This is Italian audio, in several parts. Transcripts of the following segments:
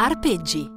Arpeggi.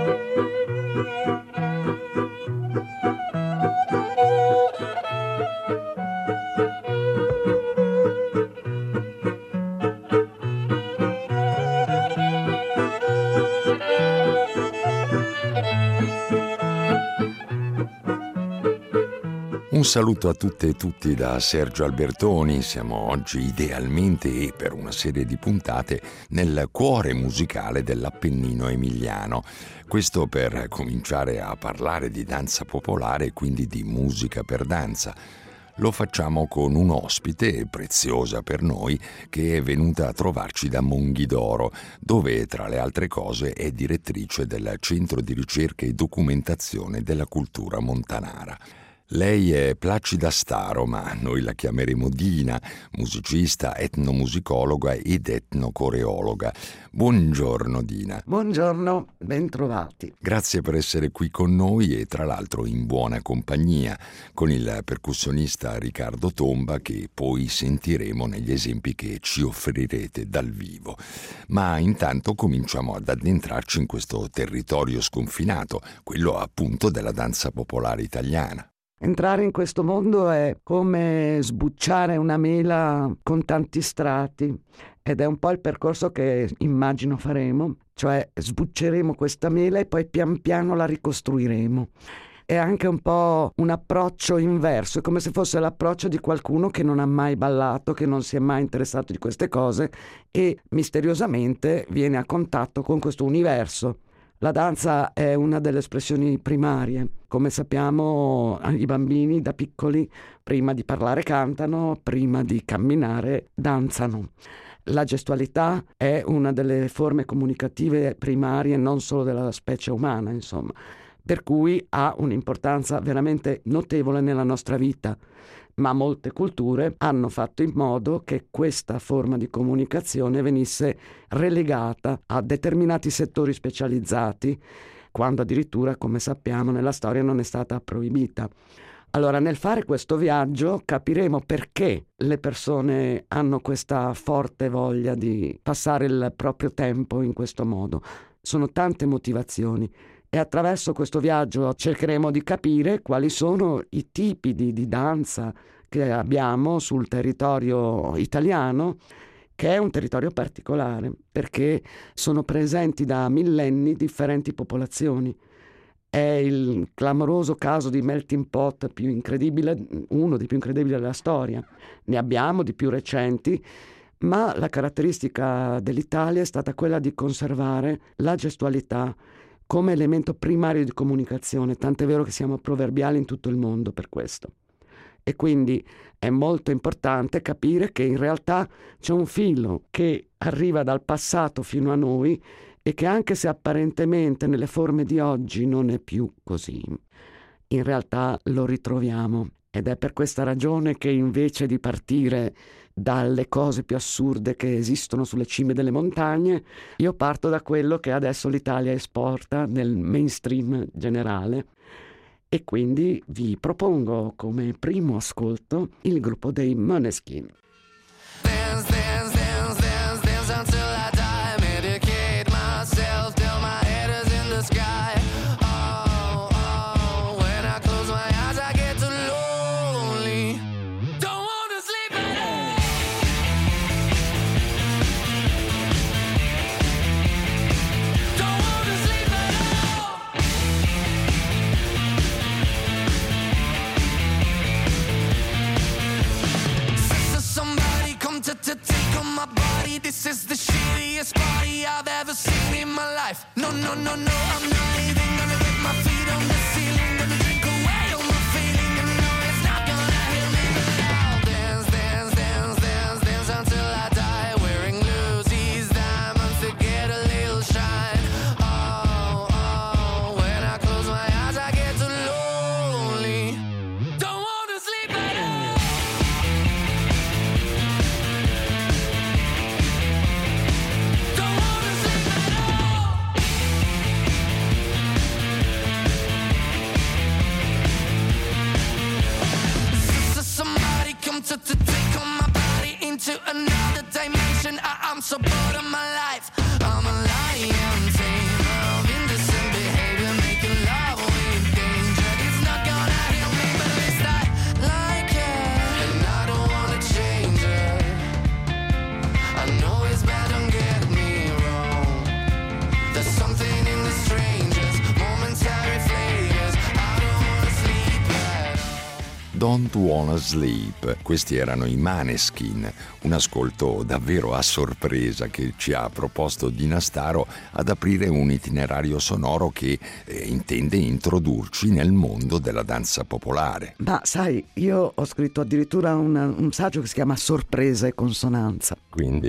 Un saluto a tutte e tutti da Sergio Albertoni. Siamo oggi idealmente e per una serie di puntate nel cuore musicale dell'Appennino emiliano. Questo per cominciare a parlare di danza popolare e quindi di musica per danza. Lo facciamo con un ospite preziosa per noi che è venuta a trovarci da Monghidoro, dove tra le altre cose è direttrice del Centro di Ricerca e Documentazione della Cultura Montanara. Lei è Placida Staro, ma noi la chiameremo Dina, musicista, etnomusicologa ed etnocoreologa. Buongiorno Dina. Buongiorno, bentrovati. Grazie per essere qui con noi e tra l'altro in buona compagnia con il percussionista Riccardo Tomba, che poi sentiremo negli esempi che ci offrirete dal vivo. Ma intanto cominciamo ad addentrarci in questo territorio sconfinato, quello appunto della danza popolare italiana. Entrare in questo mondo è come sbucciare una mela con tanti strati ed è un po' il percorso che immagino faremo, cioè sbucceremo questa mela e poi pian piano la ricostruiremo. È anche un po' un approccio inverso, è come se fosse l'approccio di qualcuno che non ha mai ballato, che non si è mai interessato di queste cose e misteriosamente viene a contatto con questo universo. La danza è una delle espressioni primarie. Come sappiamo, i bambini da piccoli, prima di parlare cantano, prima di camminare danzano. La gestualità è una delle forme comunicative primarie non solo della specie umana, insomma, per cui ha un'importanza veramente notevole nella nostra vita. Ma molte culture hanno fatto in modo che questa forma di comunicazione venisse relegata a determinati settori specializzati, quando addirittura, come sappiamo, nella storia non è stata proibita. Allora, nel fare questo viaggio capiremo perché le persone hanno questa forte voglia di passare il proprio tempo in questo modo. Sono tante motivazioni. E attraverso questo viaggio cercheremo di capire quali sono i tipi di danza che abbiamo sul territorio italiano, che è un territorio particolare, perché sono presenti da millenni differenti popolazioni. È il clamoroso caso di melting pot più incredibile, uno dei più incredibili della storia. Ne abbiamo di più recenti, ma la caratteristica dell'Italia è stata quella di conservare la gestualità come elemento primario di comunicazione, tant'è vero che siamo proverbiali in tutto il mondo per questo. E quindi è molto importante capire che in realtà c'è un filo che arriva dal passato fino a noi e che anche se apparentemente nelle forme di oggi non è più così, in realtà lo ritroviamo. Ed è per questa ragione che invece di partire dalle cose più assurde che esistono sulle cime delle montagne, io parto da quello che adesso l'Italia esporta nel mainstream generale e quindi vi propongo come primo ascolto il gruppo dei Måneskin. Dance, dance, dance, dance, dance until I die. Medicate myself till my head is in the sky. Oh, oh, when I close my eyes I get too lonely. Don't wanna sleep at all. Don't wanna sleep at all. Somebody come to take on my body. This is the shittiest party I've ever seen in my life. No, no, no, no, I'm not leaving. Gonna get my feet on the ceiling. Gonna drink away all my feeling. And no, it's not gonna heal me. But I'll dance, dance, dance, dance, dance until I die. Wearing Lucy's diamonds to get a little shine. Oh, oh, when I close my eyes I get too lonely. Don't wanna sleep at all. To take on my body into another dimension. I'm so bored of my life. I'm a lion tamer. Don't Wanna Sleep. Questi erano i Maneskin, un ascolto davvero a sorpresa che ci ha proposto Dina Staro ad aprire un itinerario sonoro che intende introdurci nel mondo della danza popolare. Ma sai, io ho scritto addirittura un saggio che si chiama Sorpresa e consonanza. Quindi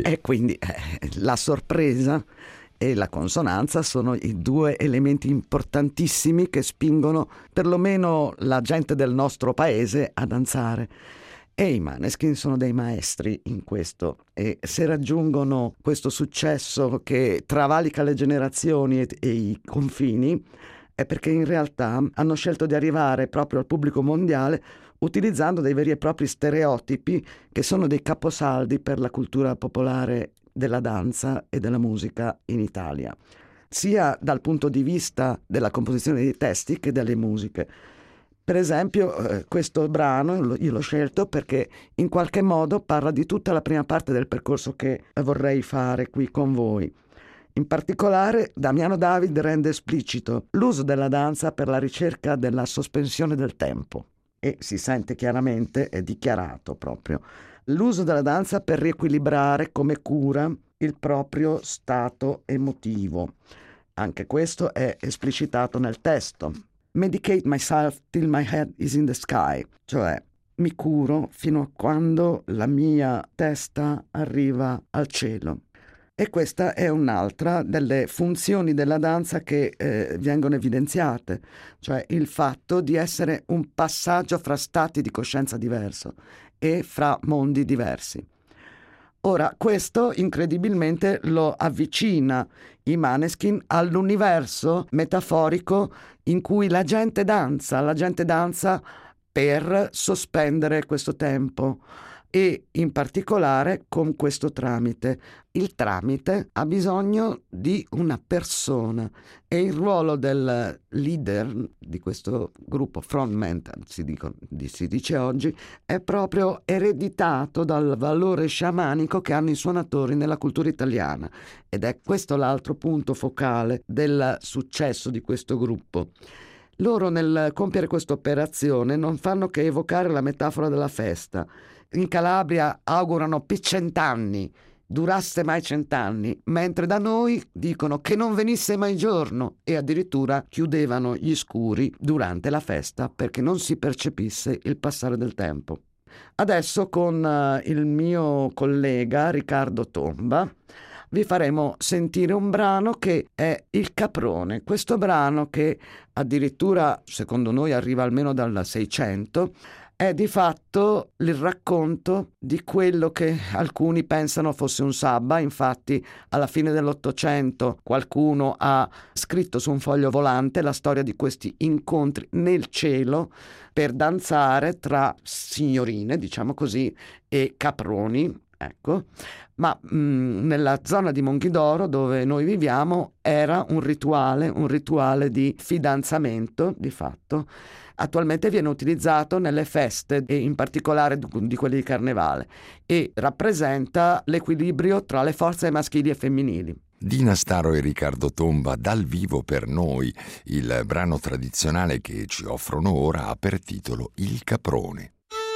La sorpresa e la consonanza sono i due elementi importantissimi che spingono perlomeno la gente del nostro paese a danzare. E i Maneskin sono dei maestri in questo, e se raggiungono questo successo che travalica le generazioni e i confini, è perché in realtà hanno scelto di arrivare proprio al pubblico mondiale utilizzando dei veri e propri stereotipi che sono dei caposaldi per la cultura popolare della danza e della musica in Italia, sia dal punto di vista della composizione dei testi che delle musiche. Per esempio, questo brano io l'ho scelto perché in qualche modo parla di tutta la prima parte del percorso che vorrei fare qui con voi. In particolare, Damiano David rende esplicito l'uso della danza per la ricerca della sospensione del tempo, e si sente chiaramente, è dichiarato proprio, l'uso della danza per riequilibrare come cura il proprio stato emotivo. Anche questo è esplicitato nel testo. Medicate myself till my head is in the sky, cioè mi curo fino a quando la mia testa arriva al cielo. E questa è un'altra delle funzioni della danza che vengono evidenziate, cioè il fatto di essere un passaggio fra stati di coscienza diverso e fra mondi diversi. Ora, questo incredibilmente lo avvicina i Maneskin all'universo metaforico in cui la gente danza per sospendere questo tempo, e in particolare con questo tramite. Il tramite ha bisogno di una persona, e il ruolo del leader di questo gruppo, frontman si dice oggi, è proprio ereditato dal valore sciamanico che hanno i suonatori nella cultura italiana, ed è questo l'altro punto focale del successo di questo gruppo. Loro, nel compiere questa operazione, non fanno che evocare la metafora della festa. In Calabria augurano per 100 anni, durasse mai 100 anni, mentre da noi dicono che non venisse mai giorno, e addirittura chiudevano gli scuri durante la festa perché non si percepisse il passare del tempo. Adesso con il mio collega Riccardo Tomba vi faremo sentire un brano che è Il Caprone. Questo brano, che addirittura secondo noi arriva almeno dal 600, è di fatto il racconto di quello che alcuni pensano fosse un sabba. Infatti alla fine dell'Ottocento qualcuno ha scritto su un foglio volante la storia di questi incontri nel cielo per danzare tra signorine, diciamo così, e caproni, ecco. Ma nella zona di Monchidoro, dove noi viviamo, era un rituale di fidanzamento, di fatto. Attualmente viene utilizzato nelle feste, e in particolare di quelle di Carnevale, e rappresenta l'equilibrio tra le forze maschili e femminili. Dina Staro e Riccardo Tomba dal vivo per noi. Il brano tradizionale che ci offrono ora ha per titolo Il Caprone.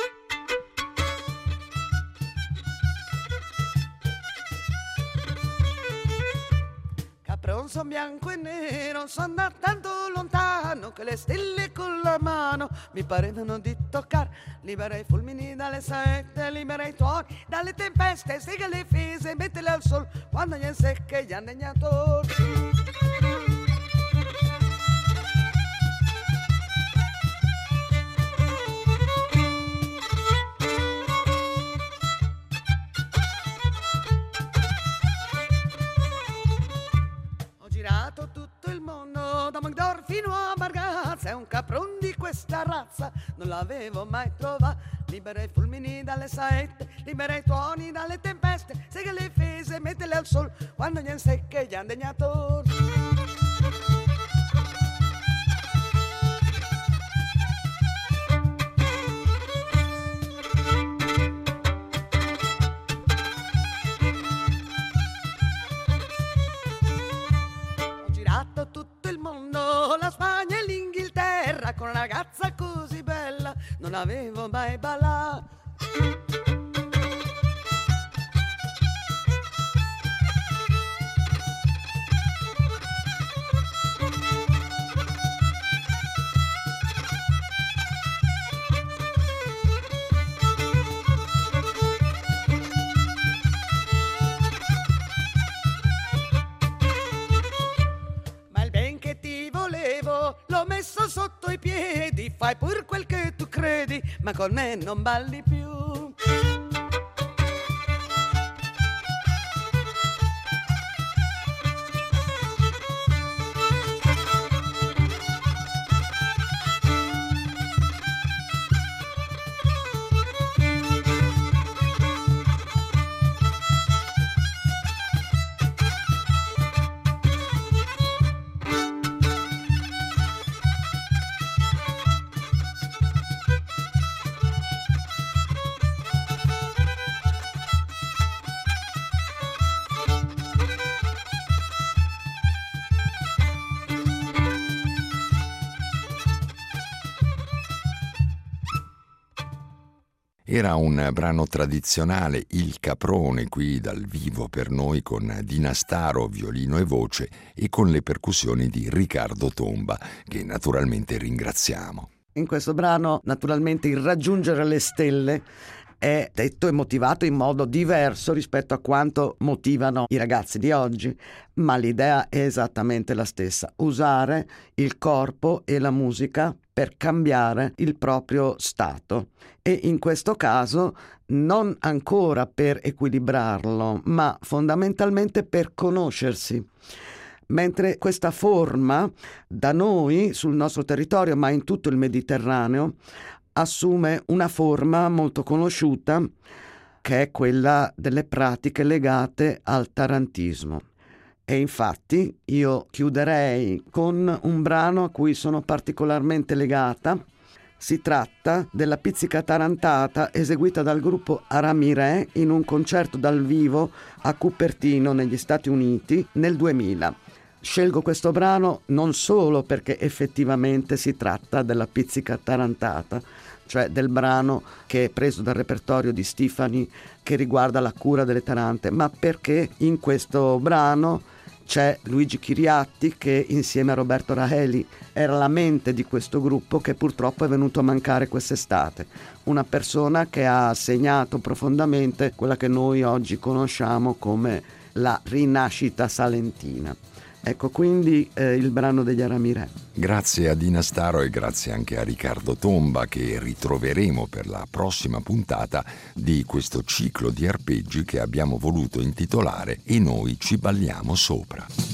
Capron son bianco e nero, sono da tanto lontano che le stelle con la mano mi parevano di toccare. Libera i fulmini dalle saette, libera i tuoni dalle tempeste, sega le fese, mettele al sol quando gli secche gli andegnatori. Tutto il mondo, da Magdor fino a Bargazza, è un capron di questa razza, non l'avevo mai trovato. Libera i fulmini dalle saette, libera i tuoni dalle tempeste, sega le fese, mettele al sol quando gli secche gli andegnatori. Tutto il mondo, la Spagna e l'Inghilterra, con una ragazza così bella non non avevo mai ballato. L'ho messo sotto i piedi, fai pur quel che tu credi, ma con me non balli più. Era un brano tradizionale, Il Caprone, qui dal vivo per noi con Dinastaro, violino e voce, e con le percussioni di Riccardo Tomba, che naturalmente ringraziamo. In questo brano, naturalmente, il raggiungere le stelle è detto e motivato in modo diverso rispetto a quanto motivano i ragazzi di oggi, ma l'idea è esattamente la stessa: usare il corpo e la musica per cambiare il proprio stato, e in questo caso non ancora per equilibrarlo, ma fondamentalmente per conoscersi. Mentre questa forma da noi sul nostro territorio, ma in tutto il Mediterraneo, assume una forma molto conosciuta, che è quella delle pratiche legate al tarantismo. E infatti io chiuderei con un brano a cui sono particolarmente legata. Si tratta della pizzica tarantata eseguita dal gruppo Aramiré in un concerto dal vivo a Cupertino negli Stati Uniti nel 2000. Scelgo questo brano non solo perché effettivamente si tratta della pizzica tarantata, cioè del brano che è preso dal repertorio di Stefani che riguarda la cura delle tarante, ma perché in questo brano c'è Luigi Chiriatti che insieme a Roberto Raheli era la mente di questo gruppo, che purtroppo è venuto a mancare quest'estate. Una persona che ha segnato profondamente quella che noi oggi conosciamo come la rinascita salentina. Ecco quindi il brano degli Aramiré. Grazie a Dinastaro e grazie anche a Riccardo Tomba, che ritroveremo per la prossima puntata di questo ciclo di arpeggi che abbiamo voluto intitolare E noi ci balliamo sopra.